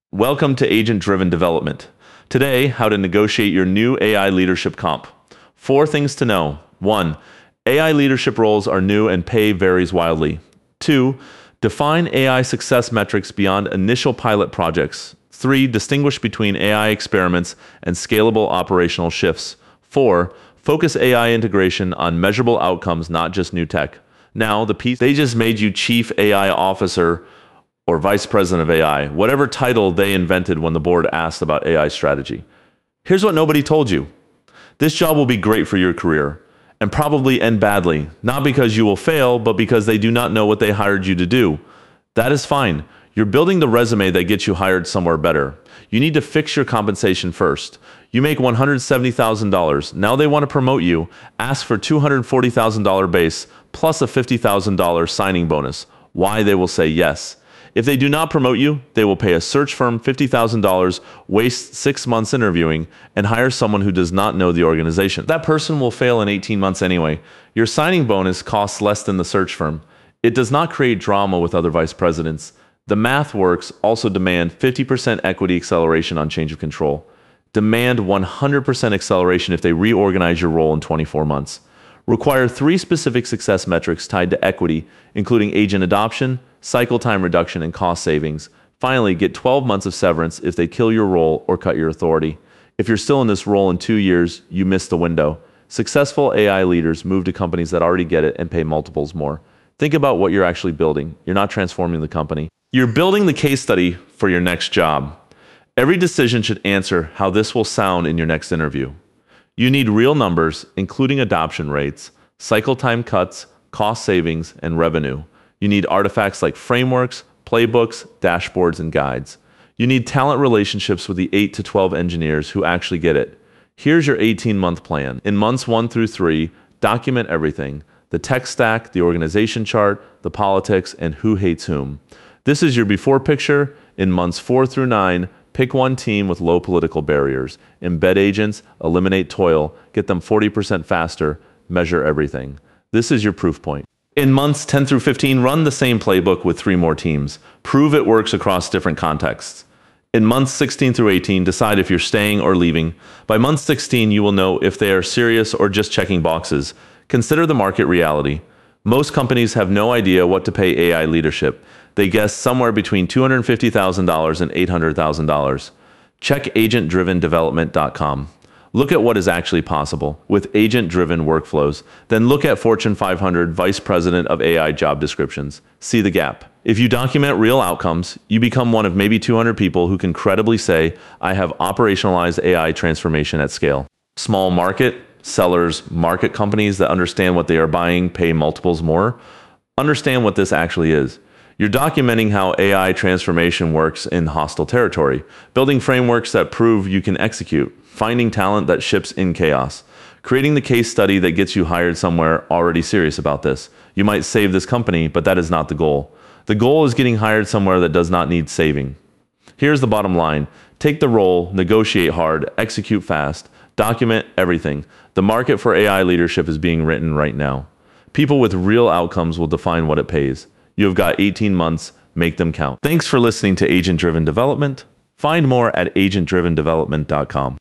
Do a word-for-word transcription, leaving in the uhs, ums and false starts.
Welcome to Agent Driven Development. Today, how to negotiate your new A I leadership comp. Four things to know. One, A I leadership roles are new and pay varies wildly. Two, define A I success metrics beyond initial pilot projects. Three, distinguish between A I experiments and scalable operational shifts. Four, focus A I integration on measurable outcomes, not just new tech. Now, the piece they just made you Chief A I Officer or Vice President of A I, whatever title they invented when the board asked about A I strategy. Here's what nobody told you. This job will be great for your career, and probably end badly, not because you will fail, but because they do not know what they hired you to do. That is fine. You're building the resume that gets you hired somewhere better. You need to fix your compensation first. You make one hundred seventy thousand dollars. Now they want to promote you. Ask for two hundred forty thousand dollars base plus a fifty thousand dollars signing bonus. Why? They will say yes. If they do not promote you, they will pay a search firm fifty thousand dollars, waste six months interviewing, and hire someone who does not know the organization. That person will fail in eighteen months anyway. Your signing bonus costs less than the search firm. It does not create drama with other vice presidents. The math works. Also demand fifty percent equity acceleration on change of control. Demand one hundred percent acceleration if they reorganize your role in twenty-four months. Require three specific success metrics tied to equity, including agent adoption, cycle time reduction, and cost savings. Finally, get twelve months of severance if they kill your role or cut your authority. If you're still in this role in two years, you missed the window. Successful A I leaders move to companies that already get it and pay multiples more. Think about what you're actually building. You're not transforming the company. You're building the case study for your next job. Every decision should answer how this will sound in your next interview. You need real numbers, including adoption rates, cycle time cuts, cost savings, and revenue. You need artifacts like frameworks, playbooks, dashboards, and guides. You need talent relationships with the eight to twelve engineers who actually get it. Here's your eighteen-month plan. In months one through three, document everything: the tech stack, the organization chart, the politics, and who hates whom. This is your before picture. In months four through nine, pick one team with low political barriers. Embed agents, eliminate toil, get them forty percent faster, measure everything. This is your proof point. In months ten through fifteen, run the same playbook with three more teams. Prove it works across different contexts. In months sixteen through eighteen, decide if you're staying or leaving. By month sixteen, you will know if they are serious or just checking boxes. Consider the market reality. Most companies have no idea what to pay A I leadership. They guess somewhere between two hundred fifty thousand dollars and eight hundred thousand dollars. Check agent driven development dot com. Look at what is actually possible with agent-driven workflows. Then look at Fortune five hundred Vice President of A I job descriptions. See the gap. If you document real outcomes, you become one of maybe two hundred people who can credibly say, I have operationalized A I transformation at scale. Small market, sellers, market companies that understand what they are buying pay multiples more. Understand what this actually is. You're documenting how A I transformation works in hostile territory, building frameworks that prove you can execute, finding talent that ships in chaos, creating the case study that gets you hired somewhere already serious about this. You might save this company, but that is not the goal. The goal is getting hired somewhere that does not need saving. Here's the bottom line. Take the role, negotiate hard, execute fast, document everything. The market for A I leadership is being written right now. People with real outcomes will define what it pays. You have got eighteen months, make them count. Thanks for listening to Agent Driven Development. Find more at agent driven development dot com.